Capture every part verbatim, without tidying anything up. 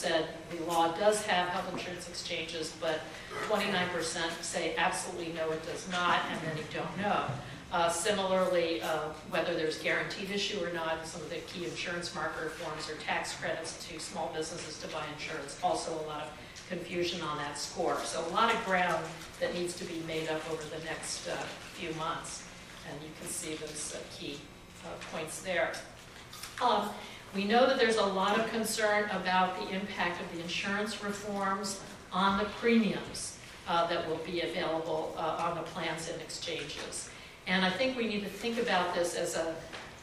said the law does have health insurance exchanges, but twenty-nine percent say absolutely no, it does not, and many don't know. Uh, similarly, uh, whether there's guaranteed issue or not, some of the key insurance market reforms or tax credits to small businesses to buy insurance, also a lot of confusion on that score. So a lot of ground that needs to be made up over the next uh, few months, and you can see those uh, key uh, points there. Um, we know that there's a lot of concern about the impact of the insurance reforms on the premiums uh, that will be available uh, on the plans and exchanges. And I think we need to think about this as a,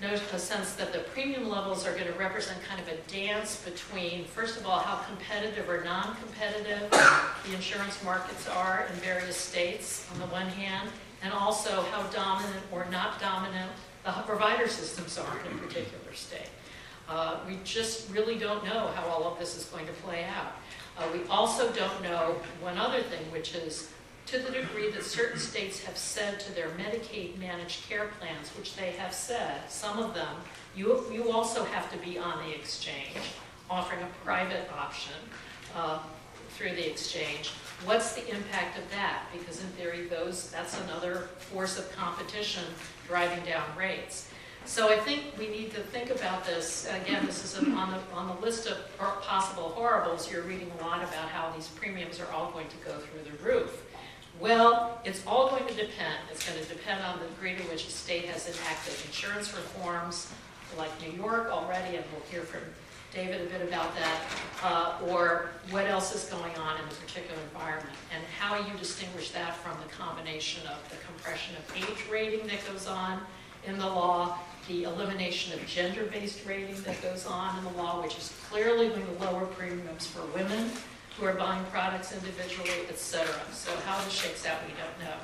a sense that the premium levels are going to represent kind of a dance between, first of all, how competitive or non-competitive the insurance markets are in various states on the one hand, and also how dominant or not dominant the provider systems are in a particular state. Uh, we just really don't know how all of this is going to play out. Uh, we also don't know one other thing, which is to the degree that certain states have said to their Medicaid managed care plans, which they have said, some of them, you, you also have to be on the exchange, offering a private option uh, through the exchange. What's the impact of that? Because in theory, those, that's another force of competition driving down rates. So I think we need to think about this. Again, this is on the, on the list of possible horribles. You're reading a lot about how these premiums are all going to go through the roof. Well, it's all going to depend. It's going to depend on the degree to which a state has enacted insurance reforms, like New York already, and we'll hear from David a bit about that, uh, or what else is going on in a particular environment, and how you distinguish that from the combination of the compression of age rating that goes on in the law, the elimination of gender-based rating that goes on in the law, which is clearly going to lower premiums for women who are buying products individually, et cetera. So how this shakes out, we don't know.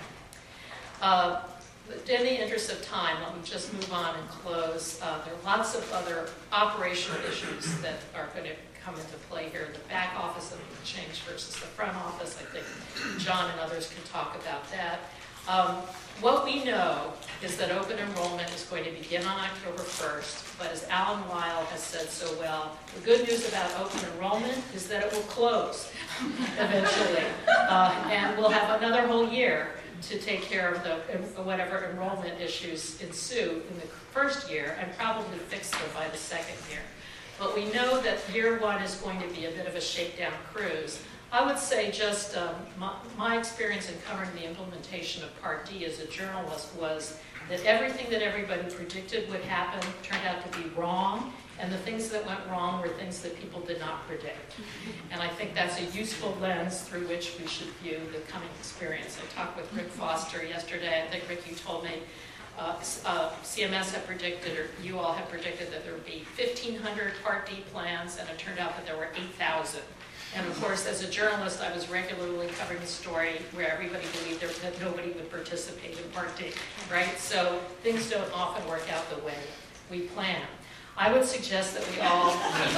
Uh, in the interest of time, let me just move on and close. Uh, there are lots of other operational issues that are going to come into play here. The back office of the exchange versus the front office. I think John and others can talk about that. Um, what we know is that open enrollment is going to begin on October first, but as Alan Weil has said so well, the good news about open enrollment is that it will close eventually, uh, and we'll have another whole year to take care of the whatever enrollment issues ensue in the first year, and probably fix them by the second year. But we know that year one is going to be a bit of a shakedown cruise. I would say just um, my, my experience in covering the implementation of Part D as a journalist was that everything that everybody predicted would happen turned out to be wrong, and the things that went wrong were things that people did not predict. And I think that's a useful lens through which we should view the coming experience. I talked with Rick Foster yesterday. I think, Rick, you told me uh, uh, C M S had predicted, or you all had predicted, that there would be fifteen hundred Part D plans, and it turned out that there were eight thousand. And of course, as a journalist, I was regularly covering a story where everybody believed there, that nobody would participate in Part D, right? So things don't often work out the way we plan. I would suggest that we all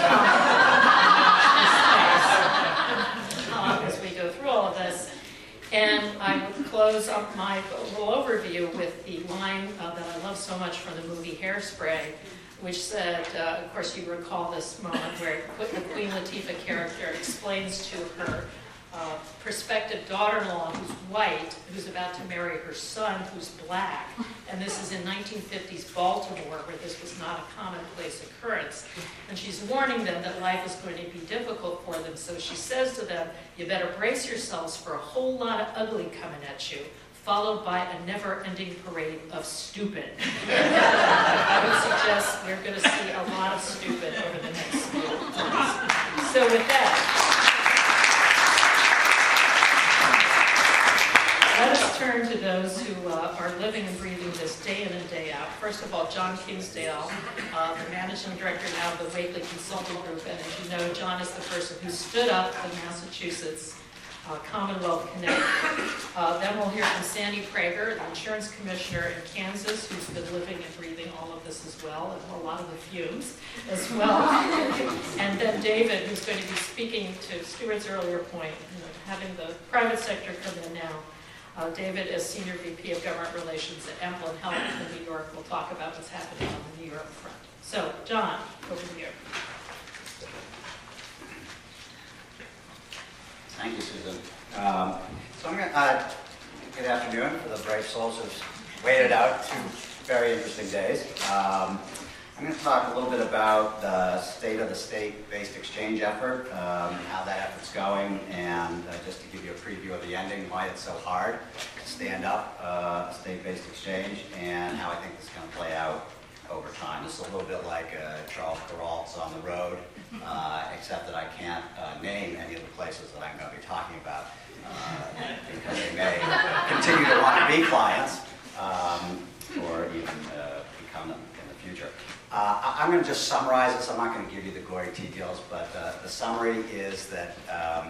um, as we go through all of this. And I would close up my little overview with the line uh, that I love so much from the movie Hairspray, which said, uh, of course you recall this moment where the Queen Latifah character explains to her uh, prospective daughter-in-law, who's white, who's about to marry her son, who's black. And this is in nineteen fifties Baltimore, where this was not a commonplace occurrence. And she's warning them that life is going to be difficult for them. So she says to them, you better brace yourselves for a whole lot of ugly coming at you, followed by a never-ending parade of stupid. I would suggest we're going to see a lot of stupid over the next few months. So with that, let us turn to those who uh, are living and breathing this day in and day out. First of all, John Kingsdale, uh, the managing director now of the Wakely Consulting Group. And as you know, John is the person who stood up in Massachusetts Uh, Commonwealth Connecticut. Uh, then we'll hear from Sandy Prager, the insurance commissioner in Kansas, who's been living and breathing all of this as well, and a lot of the fumes as well. And then David, who's going to be speaking to Stuart's earlier point, you know, having the private sector come in now. Uh, David, as Senior V P of Government Relations at Emblem Health in New York, will talk about what's happening on the New York front. So, John, over to you. Thank you, Susan. Um, so I'm going to, uh, good afternoon for the brave souls who've waited out two very interesting days. Um, I'm going to talk a little bit about the state of the state-based exchange effort, um, how that effort's going, and uh, just to give you a preview of the ending, why it's so hard to stand up uh, a state-based exchange, and how I think this is going to play out over time. This is a little bit like uh, Charles Perrault's On the Road, uh, except that I can't uh, name any of the places that I'm going to be talking about, uh, because they may continue to want to be clients, um, or even uh, become them in the future. Uh, I'm going to just summarize this. I'm not going to give you the gory details, but uh, the summary is that um,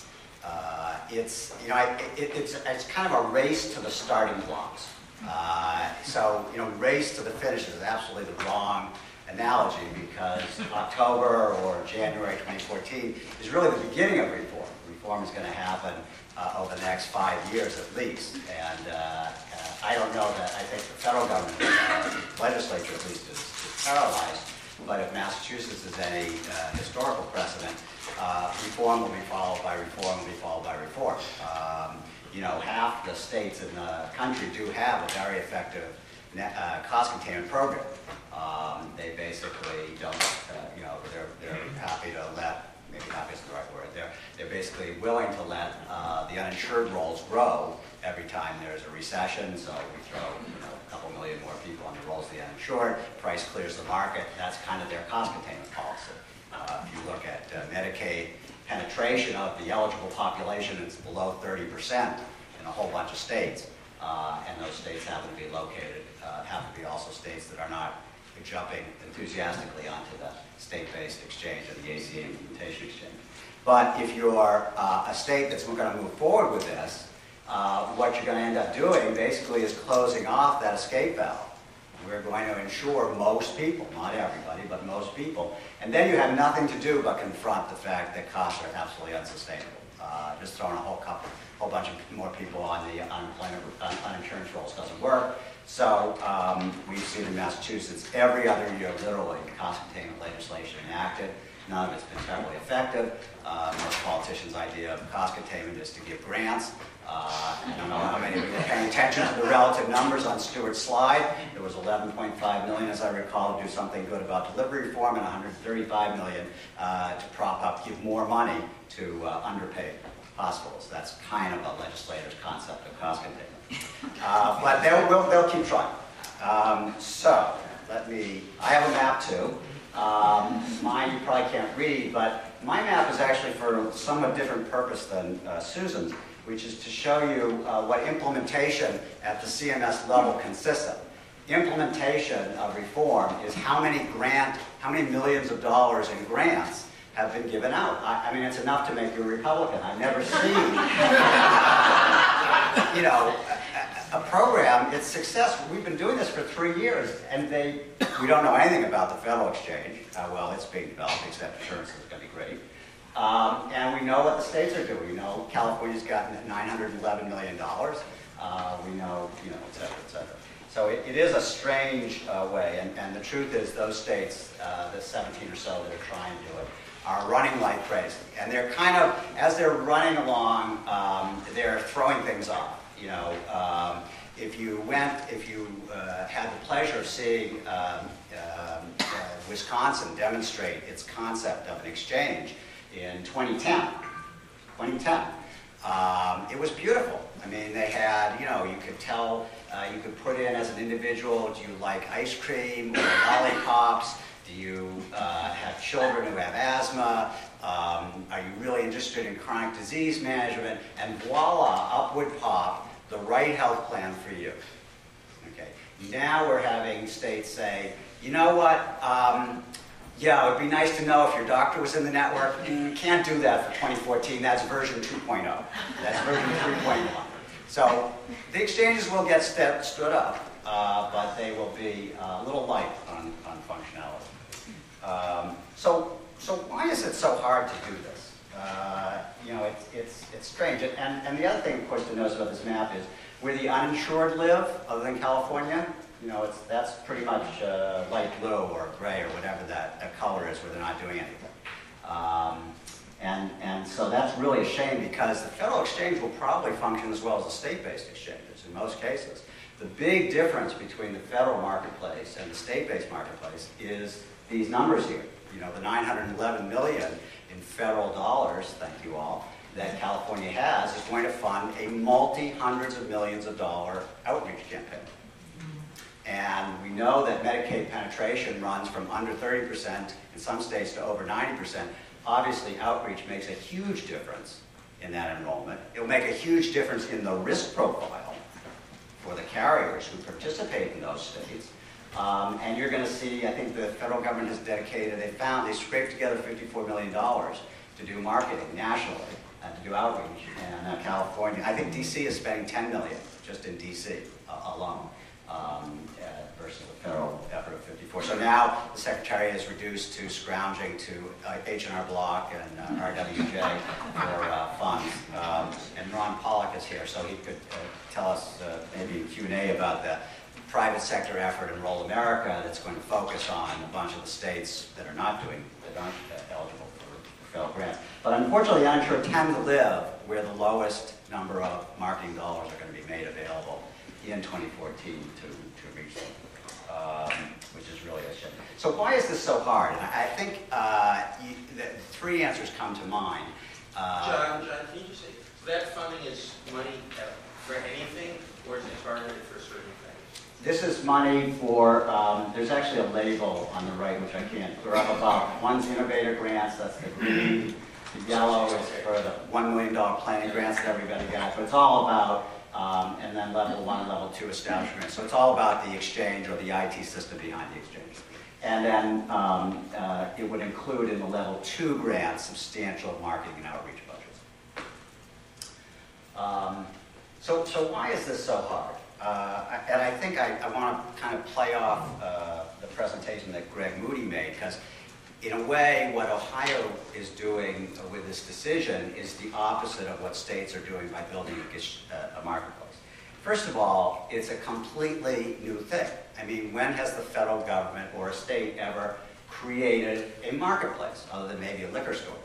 uh, it's, you know, it, it's, it's kind of a race to the starting blocks. Uh, so, you know, race to the finish is absolutely the wrong analogy, because October or January twenty fourteen is really the beginning of reform. Reform is going to happen uh, over the next five years at least. And uh, uh, I don't know that, I think the federal government, uh, legislature at least, is, is paralyzed. But if Massachusetts is any uh, historical precedent, uh, reform will be followed by reform will be followed by reform. Um, you know, half the states in the country do have a very effective net, uh, cost containment program. Um, they basically don't, uh, you know, they're, they're happy to let, maybe happy isn't the right word, they're, they're basically willing to let uh, the uninsured rolls grow every time there's a recession. So we throw, you know, a couple million more people on the rolls of the uninsured, price clears the market. That's kind of their cost containment policy. Uh, if you look at uh, Medicaid penetration of the eligible population, it's below thirty percent in a whole bunch of states. Uh, and those states happen to be located, uh, happen to be also states that are not jumping enthusiastically onto the state-based exchange or the A C A implementation exchange. But if you're uh, a state that's going to move forward with this, uh, what you're going to end up doing basically is closing off that escape valve. We're going to insure most people, not everybody, but most people. And then you have nothing to do but confront the fact that costs are absolutely unsustainable. Uh, just throwing a whole couple, whole bunch of more people on the unemployment, un, uninsurance rolls doesn't work. So um, we've seen in Massachusetts every other year, literally, cost containment legislation enacted. None of it's been terribly effective. Uh, most politicians' idea of cost containment is to give grants. Uh, I don't know how many of you were paying attention to the relative numbers on Stewart's slide. There was eleven point five million, as I recall, to do something good about delivery reform, and one hundred thirty-five million uh, to prop up, give more money to uh, underpaid hospitals. That's kind of a legislator's concept of cost containment. Uh, but they'll, we'll, they'll keep trying. Um, so, let me, I have a map too. Um, mine you probably can't read, but my map is actually for a somewhat different purpose than uh, Susan's, which is to show you uh, what implementation at the C M S level consists of. Implementation of reform is how many grant, how many millions of dollars in grants have been given out. I, I mean, it's enough to make you a Republican. I've never seen, you know, a, a program, it's successful. We've been doing this for three years, and they, we don't know anything about the federal exchange. Uh, well, it's being developed, except insurance is going to be great. Um, and we know what the states are doing. We know California's gotten nine hundred eleven million dollars. Uh, we know, you know, et cetera, et cetera. So it, it is a strange uh, way, and, and the truth is those states, uh, the seventeen or so that are trying to do it, are running like crazy. And they're kind of, as they're running along, um, they're throwing things off. You know, um, if you went, if you uh, had the pleasure of seeing um, um, uh, Wisconsin demonstrate its concept of an exchange in twenty ten, twenty ten, um, it was beautiful. I mean, they had, you know, you could tell, uh, you could put in as an individual, do you like ice cream or lollipops? Do you uh, have children who have asthma? Um, are you really interested in chronic disease management? And voila, up would pop the right health plan for you. Okay. Now we're having states say, you know what? Um, yeah, it would be nice to know if your doctor was in the network. You can't do that for twenty fourteen. That's version two point oh. That's version three point one. So the exchanges will get st stood up, uh, but they will be uh, a little light on, on functionality. Um, so, so why is it so hard to do this? Uh, you know, it's, it's, it's strange. And, and the other thing, of course, to notice about this map is where the uninsured live, other than California, you know, it's, that's pretty much uh, light blue or gray or whatever that, that color is where they're not doing anything. Um, and, and so that's really a shame because the federal exchange will probably function as well as the state-based exchanges in most cases. The big difference between the federal marketplace and the state-based marketplace is these numbers here. You know, the nine hundred eleven million in federal dollars, thank you all, that California has is going to fund a multi-hundreds of millions of dollar outreach campaign. And we know that Medicaid penetration runs from under thirty percent in some states to over ninety percent. Obviously, outreach makes a huge difference in that enrollment. It will make a huge difference in the risk profile for the carriers who participate in those states. Um, and you're going to see, I think the federal government has dedicated, they found, they scraped together fifty-four million dollars to do marketing nationally and to do outreach. And uh, California, I think D C is spending ten million dollars just in D C uh, alone. Um, uh, versus a federal effort of fifty-four. So now the Secretary is reduced to scrounging to uh, H and R Block and uh, R W J for uh, funds. Um, and Ron Pollock is here, so he could uh, tell us uh, maybe in Q and A about the private sector effort, Enroll America, that's going to focus on a bunch of the states that are not doing, that aren't uh, eligible for federal grants. But unfortunately, the uninsured tend to live where the lowest number of marketing dollars are going to be made available in twenty fourteen to, to reach them, um, which is really a shame. So why is this so hard? And I, I think uh, you, the three answers come to mind. Uh, John, John, can you just say, that funding is money uh, for anything, or is it targeted for certain things? This is money for, um, there's actually a label on the right, which I can't throw up about. One's innovator grants, that's the green. The yellow is for the one million dollar planning grants that everybody got. But it's all about Um, and then level one and level two establishment. So it's all about the exchange or the I T system behind the exchange. And then um, uh, it would include in the level two grants substantial marketing and outreach budgets. Um, so, so why is this so hard? Uh, and I think I, I want to kind of play off uh, the presentation that Greg Moody made, because in a way, what Ohio is doing with this decision is the opposite of what states are doing by building a, a marketplace. First of all, it's a completely new thing. I mean, when has the federal government or a state ever created a marketplace, other than maybe a liquor store?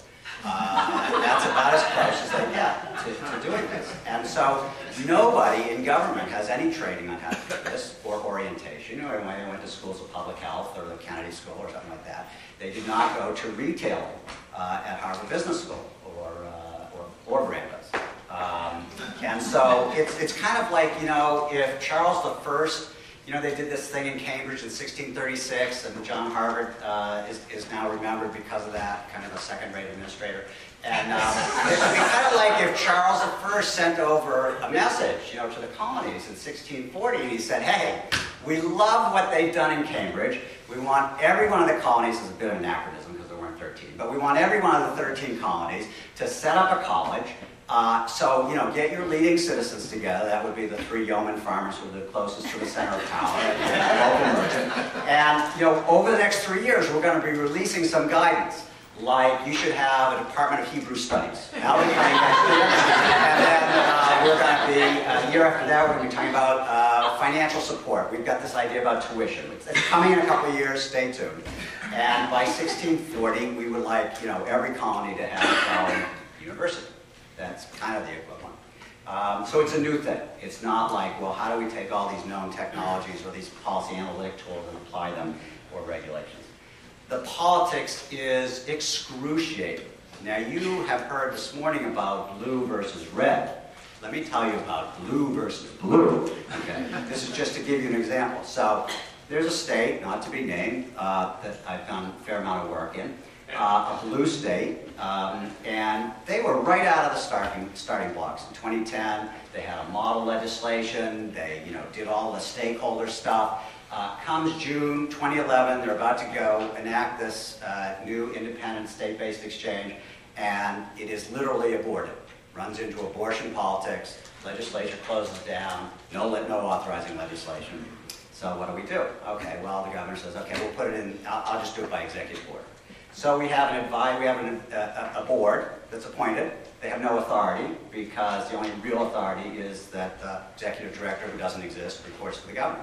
Uh, that's about as close as they get to, to doing this. And so nobody in government has any training on how to do this or orientation. You know, when they went to schools of public health or the Kennedy School or something like that, they did not go to retailing uh, at Harvard Business School or, uh, or, or Brandeis. Um, and so it's, it's kind of like, you know, if Charles the First, you know, they did this thing in Cambridge in sixteen thirty-six, and John Harvard uh, is, is now remembered because of that, kind of a second-rate administrator. And um, it would be kind of like if Charles the First sent over a message, you know, to the colonies in sixteen forty, and he said, hey, we love what they've done in Cambridge. We want every one of the colonies, this is a bit of anachronism because there weren't thirteen, but we want every one of the thirteen colonies to set up a college. Uh, so, you know, get your leading citizens together. That would be the three yeoman farmers who are the closest to the center of town, and local merchant. And, you know, over the next three years, we're going to be releasing some guidance. Like, you should have a Department of Hebrew Studies. Now we're coming next year. And then uh, we're going to be, uh, the year after that, we're going to be talking about uh, financial support. We've got this idea about tuition. It's coming in a couple of years, stay tuned. And by sixteen forty, we would like, you know, every colony to have its own university. That's kind of the equivalent. Um, so it's a new thing. It's not like, well, how do we take all these known technologies or these policy analytic tools and apply them or regulations? The politics is excruciating. Now, you have heard this morning about blue versus red. Let me tell you about blue versus blue. Okay? This is just to give you an example. So there's a state, not to be named, uh, that I've done a fair amount of work in. Uh, a blue state, um, and they were right out of the starting starting blocks. In twenty ten, they had a model legislation. They, you know, did all the stakeholder stuff. Uh, comes June twenty eleven, they're about to go enact this uh, new independent state-based exchange, and it is literally aborted. Runs into abortion politics. Legislature closes down. No, no authorizing legislation. So what do we do? Okay, well, the governor says, okay, we'll put it in. I'll, I'll just do it by executive order. So we have an advice, we have an, a, a board that's appointed. They have no authority because the only real authority is that the executive director, who doesn't exist, reports to the governor.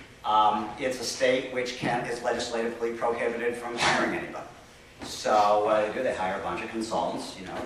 Um, it's a state which can, is legislatively prohibited from hiring anybody. So what do they do? They hire a bunch of consultants, you know,